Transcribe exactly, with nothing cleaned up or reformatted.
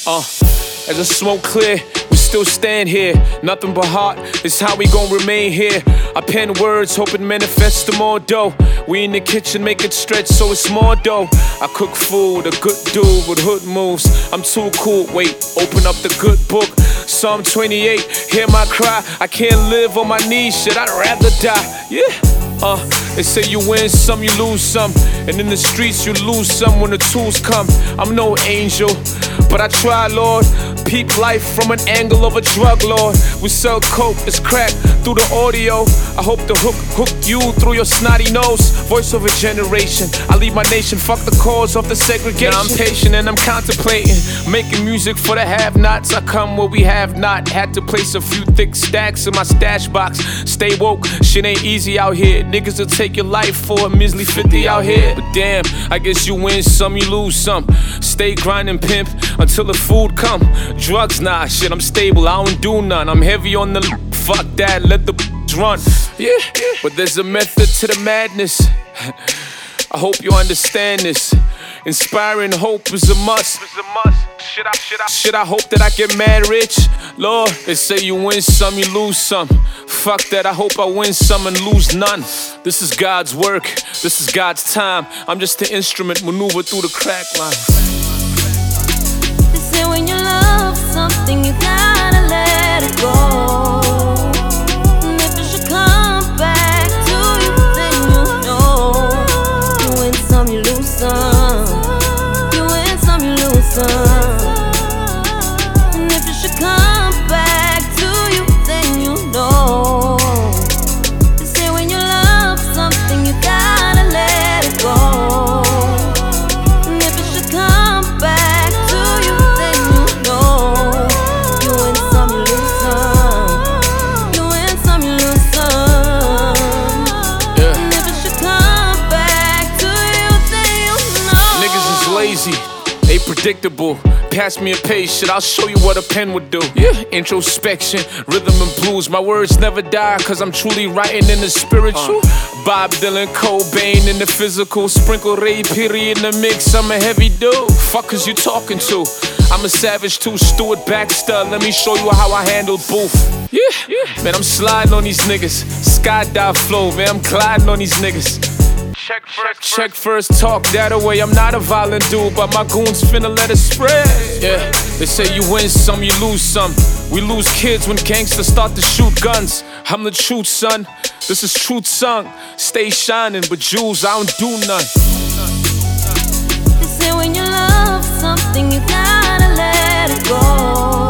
Uh, as the smoke clear, we still stand here. Nothing but heart is how we gon' remain here. I pen words, hoping manifest to more dough. We in the kitchen, make it stretch so it's more dough. I cook food, a good dude with hood moves. I'm too cool, wait, open up the good book. Psalm twenty-eight, hear my cry. I can't live on my knees, shit, I'd rather die. Yeah. Uh, they say you win some, you lose some. And in the streets you lose some when the tools come. I'm no angel, but I try, Lord. Peep life from an angle of a drug lord. We sell coke, it's crack through the audio. I hope the hook hook you through your snotty nose. Voice of a generation, I lead my nation, fuck the cause of the segregation. Now I'm patient and I'm contemplating, making music for the have-nots. I come where we have not. Had to place a few thick stacks in my stash box. Stay woke, shit ain't easy out here. Niggas will take your life for a measly fifty out here. But damn, I guess you win some, you lose some. Stay grinding, pimp, until the food come. Drugs, nah, shit, I'm stable, I don't do none. I'm heavy on the fuck that, let the run. Yeah, but there's a method to the madness. I hope you understand this. Inspiring hope is a must. Should I, should I, should I hope that I get mad rich? Lord, they say you win some, you lose some. Fuck that, I hope I win some and lose none. This is God's work, this is God's time. I'm just an instrument, maneuver through the crack line. They say when you love something, you gotta let it go. And if it should come back to you, then you know. You win some, you lose some. You win some, you lose some. And if it should come back to you, then you know. They say when you love something, you gotta let it go. And if it should come back to you, then you know. You win some, you lose some. You win some, you lose some. Yeah. And if it should come back to you, then you know. Niggas is lazy, they predictable. Pass me a page, shit, I'll show you what a pen would do. Yeah, introspection, rhythm and blues. My words never die, cause I'm truly writing in the spiritual. uh. Bob Dylan, Cobain in the physical. Sprinkle Ray Piri in the mix, I'm a heavy dude. Fuckers you talking to? I'm a savage too, Stuart Baxter. Let me show you how I handle booth. Yeah, yeah. Man, I'm sliding on these niggas. Skydive flow, man, I'm gliding on these niggas. Check first, check first, talk that away. I'm not a violent dude, but my goons finna let it spread. Yeah, they say you win some, you lose some. We lose kids when gangsters start to shoot guns. I'm the truth, son. This is truth sung. Stay shining, but jewels, I don't do none. They say when you love something, you gotta let it go.